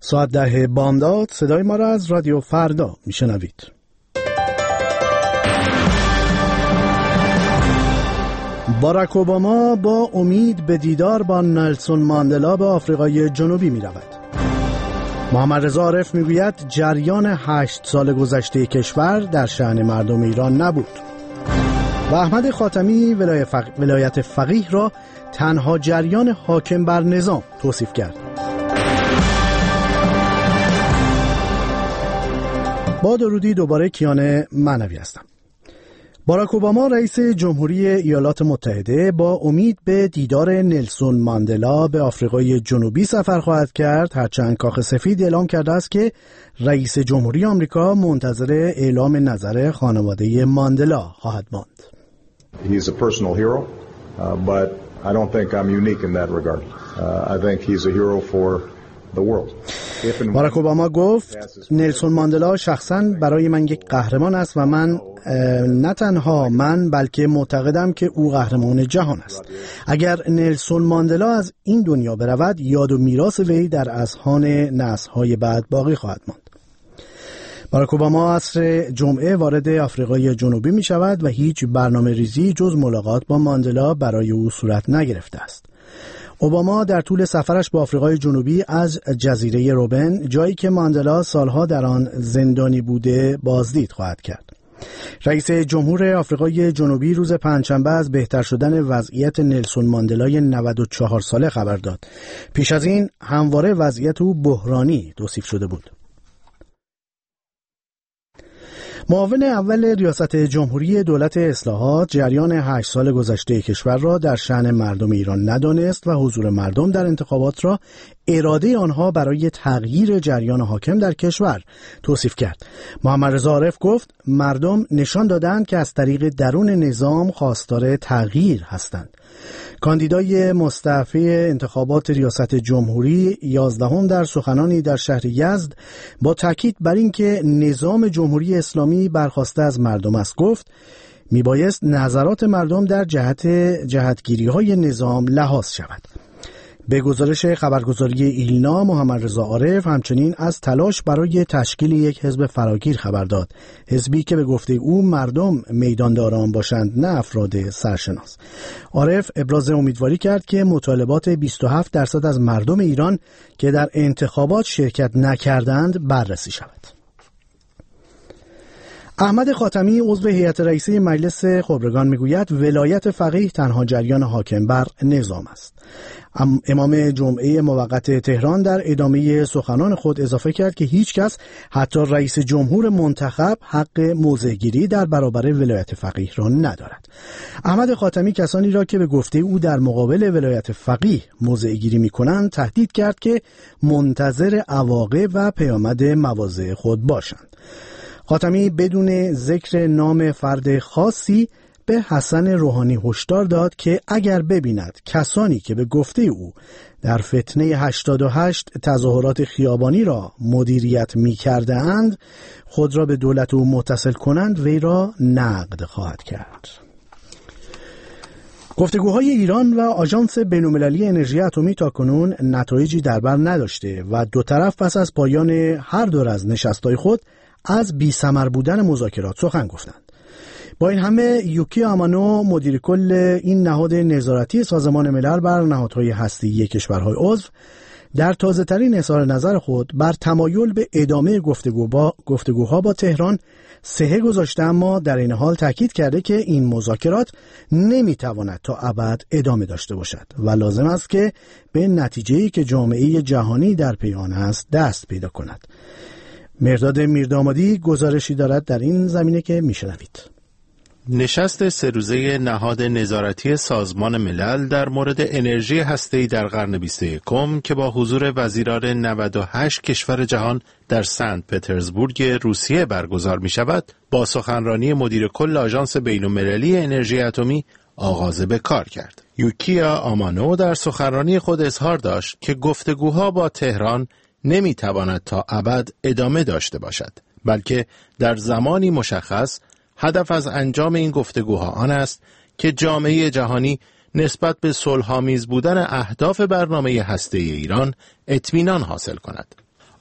ساعت 10 بامداد صدای ما را از رادیو فردا میشنوید. باراک اوباما با امید به دیدار با نلسون ماندلا به آفریقای جنوبی می رود. محمد رضا عارف میگوید جریان 8 سال گذشته کشور در شأن مردم ایران نبود. و احمد خاتمی ولایت فقیه را تنها جریان حاکم بر نظام توصیف کرد. با درودی دوباره کیان معنوی هستم. باراک اوباما رئیس جمهوری ایالات متحده با امید به دیدار نلسون ماندلا به آفریقای جنوبی سفر خواهد کرد، هرچند کاخ سفید اعلام کرده است که رئیس جمهوری آمریکا منتظر اعلام نظر خانواده ماندلا خواهد ماند. He's a personal hero, but I don't think I'm unique in that regard. I think he's a hero for the world. باراک اوباما گفت نلسون ماندلا شخصاً برای من یک قهرمان است و من نه تنها من بلکه معتقدم که او قهرمان جهان است. اگر نلسون ماندلا از این دنیا برود، یاد و میراث وی در اذهان نسل‌های بعد باقی خواهد ماند. باراک اوباما عصر جمعه وارد آفریقای جنوبی می شود و هیچ برنامه ریزی جز ملاقات با ماندلا برای او صورت نگرفته است. اوباما در طول سفرش به آفریقای جنوبی از جزیره روبن، جایی که ماندلا سالها در آن زندانی بوده، بازدید خواهد کرد. رئیس جمهور آفریقای جنوبی روز پنجشنبه از بهتر شدن وضعیت نلسون ماندلای 94 ساله خبر داد. پیش از این همواره وضعیت او بحرانی توصیف شده بود. معاون اول ریاست جمهوری دولت اصلاحات جریان 8 سال گذشته کشور را در شأن مردم ایران ندانست و حضور مردم در انتخابات را اراده آنها برای تغییر جریان حاکم در کشور توصیف کرد. محمد رضا عارف گفت مردم نشان دادند که از طریق درون نظام خواستار تغییر هستند. کاندیدای مستعفی انتخابات ریاست جمهوری 11 در سخنانی در شهر یزد با تاکید بر اینکه نظام جمهوری اسلامی برخواسته از مردم است گفت میبایست نظرات مردم در جهتگیری‌های نظام لحاظ شود. به گزارش خبرگزاری ایلنا، محمد رضا عارف همچنین از تلاش برای تشکیل یک حزب فراگیر خبر داد، حزبی که به گفته او مردم میدانداران باشند نه افراد سرشناس. عارف ابراز امیدواری کرد که مطالبات 27% از مردم ایران که در انتخابات شرکت نکردند بررسی شود. احمد خاتمی عضو هیئت رئیسه مجلس خبرگان میگوید ولایت فقیه تنها جریان حاکم بر نظام است. امام جمعه موقت تهران در ادامه سخنان خود اضافه کرد که هیچ کس حتی رئیس جمهور منتخب حق موضع‌گیری در برابر ولایت فقیه را ندارد. احمد خاتمی کسانی را که به گفته او در مقابل ولایت فقیه موضع‌گیری می‌کنند تهدید کرد که منتظر عواقب و پیامد مواضع خود باشند. خاتمی بدون ذکر نام فرد خاصی به حسن روحانی هشدار داد که اگر ببیند کسانی که به گفته او در فتنه 88 تظاهرات خیابانی را مدیریت می کرده اند خود را به دولت او متصل کنند وی را نقد خواهد کرد. گفتگوهای ایران و آژانس بین‌المللی انرژی اتمی تاکنون نتایجی در بر نداشته و دو طرف پس از پایان هر دور از نشست‌های خود از بی‌ثمر بودن مذاکرات سخن گفتند. با این همه یوکی آمانو مدیر کل این نهاد نظارتی سازمان ملل بر نهادهای هسته‌ای کشورهای عضو در تازه‌ترین اظهار نظر خود بر تمایل به ادامه گفتگوها با تهران صحه گذاشته، اما در این حال تاکید کرده که این مذاکرات نمیتواند تا ابد ادامه داشته باشد و لازم است که به نتیجه‌ای که جامعه جهانی در پی آن است دست پیدا کند. مرداد میردامادی گزارشی دارد در این زمینه که میشنوید. نشست 3 روزه نهاد نظارتی سازمان ملل در مورد انرژی هسته‌ای در قرن 21 که با حضور وزیران 98 کشور جهان در سنت پترزبورگ روسیه برگزار می شود، با سخنرانی مدیر کل آژانس بین‌المللی انرژی اتمی آغاز به کار کرد. یوکیا آمانو در سخنرانی خود اظهار داشت که گفتگوها با تهران نمیتواند تا ابد ادامه داشته باشد، بلکه در زمانی مشخص هدف از انجام این گفتگوها آن است که جامعه جهانی نسبت به صلح‌آمیز بودن اهداف برنامه هسته‌ای ایران اطمینان حاصل کند.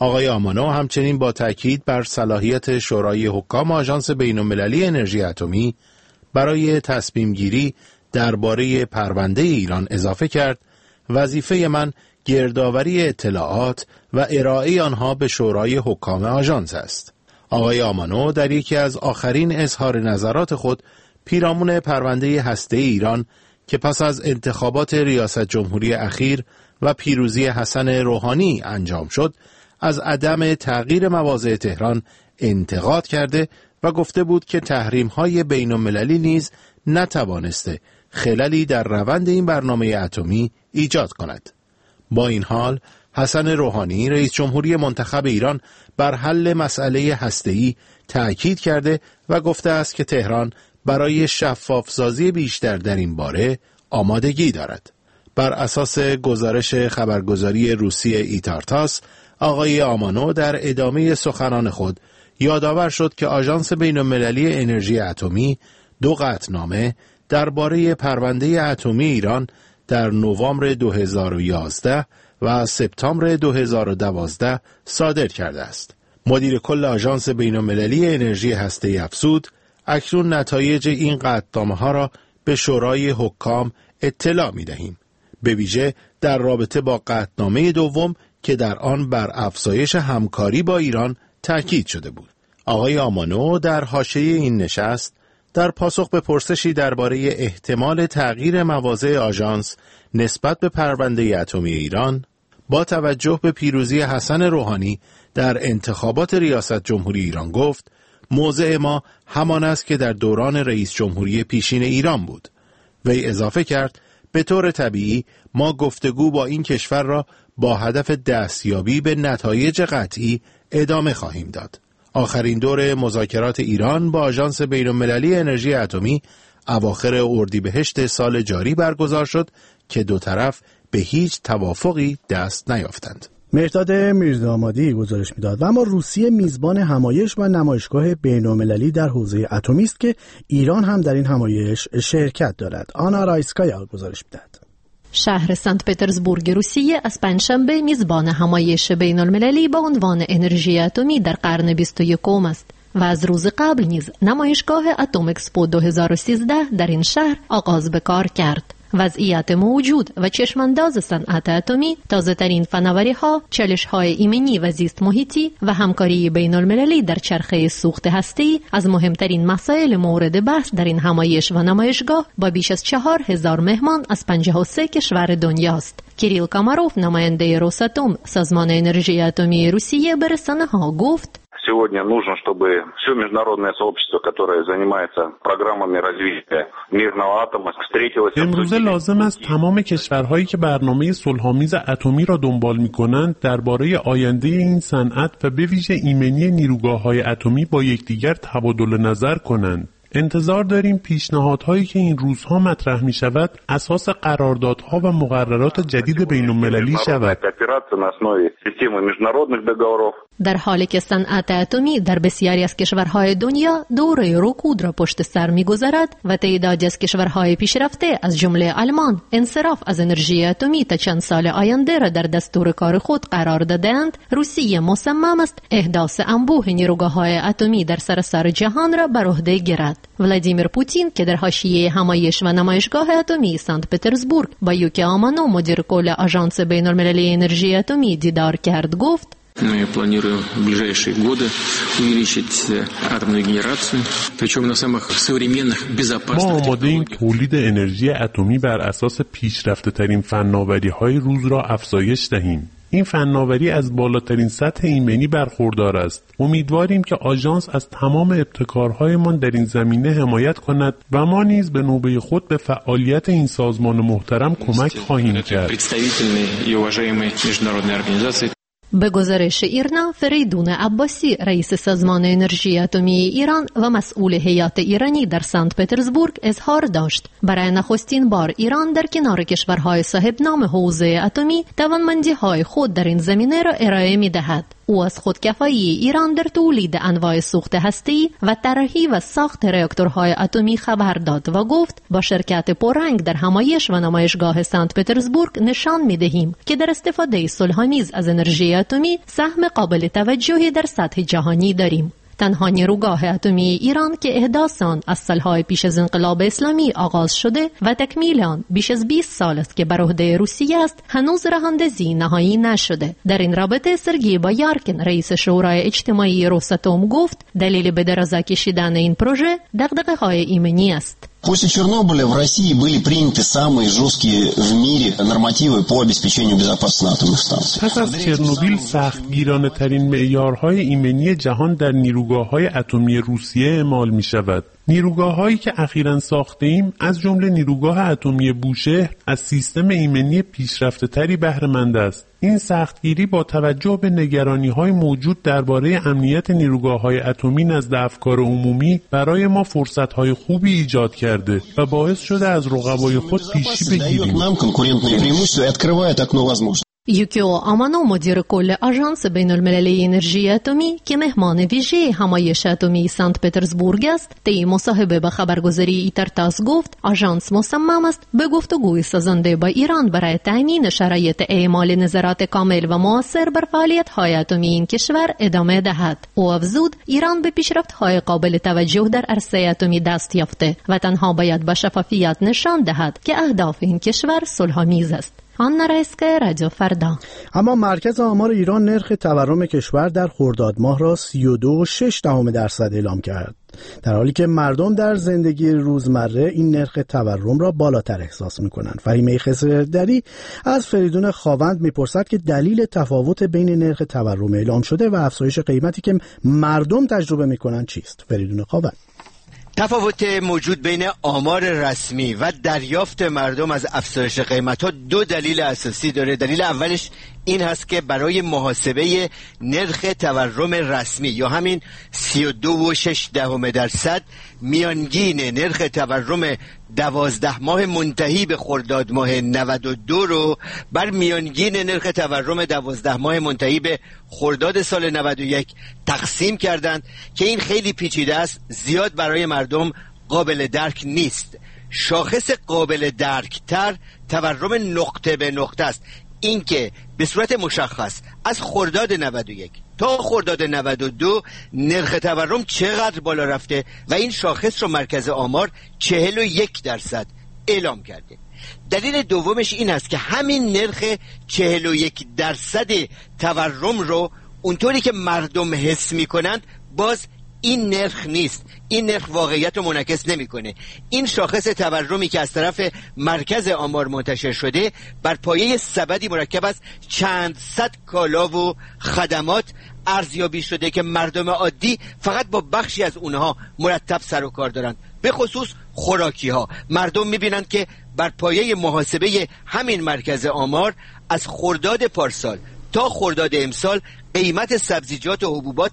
آقای آمانو همچنین با تاکید بر صلاحیت شورای حکام آژانس بین‌المللی انرژی اتمی برای تصمیم گیری درباره پرونده ایران اضافه کرد: وظیفه من گردآوری اطلاعات و ارائه آنها به شورای حکام آژانس است. آقای آمانو در یکی از آخرین اظهار نظرات خود پیرامون پرونده هسته‌ای ایران که پس از انتخابات ریاست جمهوری اخیر و پیروزی حسن روحانی انجام شد، از عدم تغییر مواضع تهران انتقاد کرده و گفته بود که تحریم‌های بین‌المللی نیز نتوانسته خللی در روند این برنامه اتمی ایجاد کند. با این حال، حسن روحانی رئیس جمهوری منتخب ایران بر حل مسئله هسته‌ای تأکید کرده و گفته است که تهران برای شفاف‌سازی بیشتر در این باره آمادگی دارد. بر اساس گزارش خبرگزاری روسی ایتارتاس، آقای آمانو در ادامه سخنان خود یادآور شد که آژانس بین‌المللی انرژی اتمی 2 قطعنامه درباره پرونده اتمی ایران در نوامبر 2011 و سپتامبر 2012 صادر کرده است. مدیر کل آژانس بین‌المللی انرژی هسته‌ای افزود: اکنون نتایج این قطعنامه‌ها را به شورای حکام اطلاع می‌دهیم، به ویژه در رابطه با قطعنامه دوم که در آن بر افزایش همکاری با ایران تاکید شده بود. آقای آمانو در حاشیه این نشست در پاسخ به پرسشی درباره احتمال تغییر مواضع آژانس نسبت به پرونده اتمی ایران، با توجه به پیروزی حسن روحانی در انتخابات ریاست جمهوری ایران گفت: موضع ما همان است که در دوران رئیس جمهوری پیشین ایران بود. وی اضافه کرد: به طور طبیعی ما گفتگو با این کشور را با هدف دستیابی به نتایج قطعی ادامه خواهیم داد. آخرین دور مذاکرات ایران با آژانس بین‌المللی انرژی اتمی اواخر اردیبهشت سال جاری برگزار شد که 2 طرف به هیچ توافقی دست نیافتند. مهرداد میردامادی گزارش میداد. و اما روسیه میزبان همایش و نمایشگاه بین‌المللی در حوزه اتمی است که ایران هم در این همایش شرکت دارد. آنا رایسکایا گزارش میداد. شهر سنت پترزبورگ روسیه از پنجشنبه میزبان همایش بین‌المللی با عنوان انرژی اتمی در قرن 21 است و از روز قبل نیز نمایشگاه اتم اکسپو 2013 در این شهر آغاز به کار کرد. وضعیت موجود و چشمانداز صنعت اتمی، تازه‌ترین فناوری‌ها، چالش‌های ایمنی و زیست محیطی و همکاری بین‌المللی در چرخه سوخت هسته‌ای از مهمترین مسائل مورد بحث در این همایش و نمایشگاه با بیش از 4000 مهمان از 53 کشور دنیاست. کیریل کاماروف، نماینده روساتوم، سازمان انرژی اتمی روسیه، به رسانه‌ها گفت: Сегодня нужно, чтобы все международное сообщество, которое занимается программами развития мирного атома, встретилось. امروزه لازم است تمام کشورهایی که برنامه صلح‌آمیز اتمی را دنبال می‌کنند درباره آینده این صنعت و به ویژه ایمنی نیروگاه‌های اتمی با یکدیگر تبادل نظر کنند. انتظار داریم پیشنهادهایی که این روزها مطرح می شود اساس قراردادها و مقررات جدید بین‌المللی شود. در حالی که صنعت اتمی در بسیاری از کشورهای دنیا دوره رکود را پشت سر می‌گذارد و تعدادی از کشورهای پیشرفته از جمله آلمان انصراف از انرژی اتمی تا چند سال آینده را در دستور کار خود قرار دادند، روسیه مصمم است احداث انبوه نیروگاه‌های اتمی در سراسر جهان را بر عهده گیرد. ولادیمیر پوتین که در حاشیه همایش و نمایشگاه اتمی سنت پترزبورگ با یوکی آمانو، مدیر کل آژانس بین‌المللی انرژی اتمی، دیدار کرد، گفت: Мы планируем в ближайшие годы увеличить атомную генерацию, причем на самых современных, безопасных. ما آماده‌ایم تولید انرژی اتمی بر اساس پیشرفته‌ترین فناوری‌های روز را افزایش دهیم. این فناوری از بالاترین سطح ایمنی برخوردار است. امیدواریم که آژانس از تمام ابتکارهایمان در این زمینه حمایت کند و ما نیز به نوبه خود به فعالیت این سازمان محترم کمک خواهیم کرد. به گزارش ایرنا، فریدون عباسی، رئیس سازمان انرژی اتمی ایران و مسئول هیئت ایرانی در سنت پترزبورگ، اظهار داشت برای نخستین بار ایران در کنار کشورهای صاحب نام حوزه اتمی توانمندی‌های خود در این زمینه را ارائه می‌دهد. او از خودکفایی ایران در تولید انواع سوخت هسته‌ای و طراحی و ساخت راکتورهای اتمی خبر داد و گفت با شرکت پررنگ در همایش و نمایشگاه سنت پترزبورگ نشان می‌دهیم که در استفاده صلح‌آمیز از انرژی اتمی سهم قابل توجهی در سطح جهانی داریم. تنها نیروگاه اتمی ایران که احداث آن از سالهای پیش از انقلاب اسلامی آغاز شده و تکمیل آن بیش از 20 سال است که بر عهده روسیه است، هنوز راه‌اندازی نهایی نشده. در این رابطه سرگئی بایارکین رئیس شورای اجتماعی روساتوم گفت دلیل به دراز کشیدن این پروژه دغدغه‌های ایمنی است. После Чернобыля в России были приняты самые жесткие в мире нормативы по обеспечению безопасности атомных станций. پس از چرنوبیل سختگیرانه ترین معیارهای ایمنی جهان در نیروگاه‌های اتمی روسیه اعمال می‌شود. نیروگاه‌هایی که اخیراً ساخته‌ایم از جمله نیروگاه اتمی بوشهر از سیستم ایمنی پیشرفته‌تری بهره مند است. این سختگیری با توجه به نگرانی‌های موجود درباره امنیت نیروگاه‌های اتمی نزد افکار عمومی برای ما فرصت‌های خوبی ایجاد کرده و باعث شده از رقبای خود پیشی بگیریم. یوکیو آمانو مدیر کل آژانس بین‌المللی انرژی اتمی که مهمان ویژه همایش اتمی سنت پترزبورگ است، طی مصاحبه با خبرگزاری ایترتاس گفت آژانس مصمم است به گفتگوی سازنده با ایران برای تامین شرایط اعمال نظارت کامل و مؤثر بر فعالیت‌های اتمی این کشور ادامه دهد. او افزود ایران به پیشرفت‌های قابل توجه در عرصه اتمی دست یافته و تنها باید با شفافیت نشان دهد که اهداف این کشور صلح‌آمیز است. آن رئیس‌گاه رادیو فردا. اما مرکز آمار ایران نرخ تورم کشور در خرداد ماه را 32.6% اعلام کرد، در حالی که مردم در زندگی روزمره این نرخ تورم را بالاتر احساس می‌کنند. فهیمه خضردری از فریدون خاوند می‌پرسد که دلیل تفاوت بین نرخ تورم اعلام شده و افزایش قیمتی که مردم تجربه می‌کنند چیست؟ فریدون خاوند: تفاوت موجود بین آمار رسمی و دریافت مردم از افزایش قیمت‌ها دو دلیل اساسی داره. دلیل اولش این هست که برای محاسبه نرخ تورم رسمی یا همین 32.6% میانگین نرخ تورم 12 ماه منتهی به خرداد ماه 92 رو بر میانگین نرخ تورم 12 ماه منتهی به خرداد سال 91 تقسیم کردند که این خیلی پیچیده است، زیاد برای مردم قابل درک نیست. شاخص قابل درک تر تورم نقطه به نقطه است، اینکه به صورت مشخص از خرداد 91 تا خرداد 92 نرخ تورم چقدر بالا رفته و این شاخص رو مرکز آمار 41% اعلام کرده. دلیل دومش این است که همین نرخ 41% تورم رو اونطوری که مردم حس میکنند باز این نرخ نیست، این نرخ واقعیت رو منعکس نمیکنه. این شاخص تورمی که از طرف مرکز آمار منتشر شده بر پایه سبدی مرکب از چند صد کالا و خدمات ارزیابی شده که مردم عادی فقط با بخشی از اونها مرتب سر و کار دارند، به خصوص خوراکی ها. مردم میبینند که بر پایه محاسبه همین مرکز آمار از خرداد پارسال تا خرداد امسال قیمت سبزیجات و حبوبات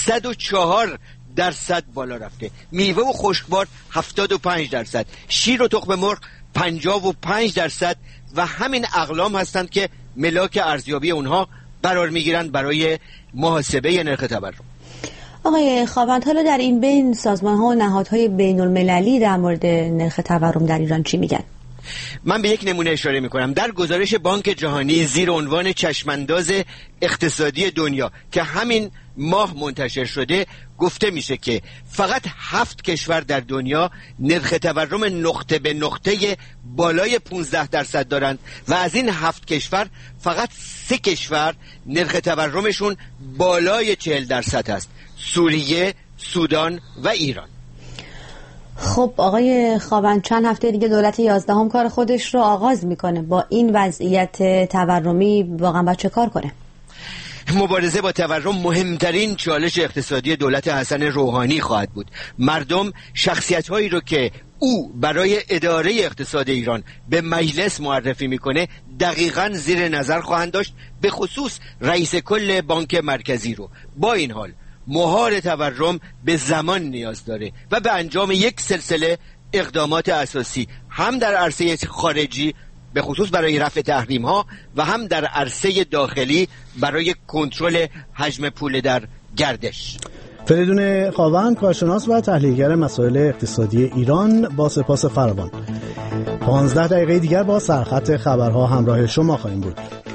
104% بالا رفته، میوه و خشکبار 75%، شیر و تخم مرغ 55% و همین اقلام هستند که ملاک ارزیابی اونها قرار میگیرند برای محاسبه نرخ تورم. آقای خاوند، حالا در این بین سازمان ها و نهادهای بین المللی در مورد نرخ تورم در ایران چی میگن؟ من به یک نمونه اشاره میکنم. در گزارش بانک جهانی زیر عنوان چشمانداز اقتصادی دنیا که همین ماه منتشر شده گفته میشه که فقط 7 کشور در دنیا نرخ تورم نقطه به نقطه بالای 15% دارند و از این 7 کشور فقط 3 کشور نرخ تورمشون بالای 40% است: سوریه، سودان و ایران. خب آقای خاوند، چند هفته دیگه دولت 11 کار خودش رو آغاز میکنه. با این وضعیت تورمی واقعا باید چه کار کنه؟ مبارزه با تورم مهمترین چالش اقتصادی دولت حسن روحانی خواهد بود. مردم شخصیت‌هایی رو که او برای اداره اقتصاد ایران به مجلس معرفی میکنه دقیقاً زیر نظر خواهند داشت، به خصوص رئیس کل بانک مرکزی رو. با این حال مهار تورم به زمان نیاز داره و به انجام یک سلسله اقدامات اساسی هم در عرصه خارجی به خصوص برای رفع تحریم ها و هم در عرصه داخلی برای کنترل حجم پول در گردش. فریدون خاوند، کارشناس و تحلیلگر مسائل اقتصادی ایران، با سپاس فراوان. 15 دقیقه دیگر با سرخط خبرها همراه شما خواهیم بود.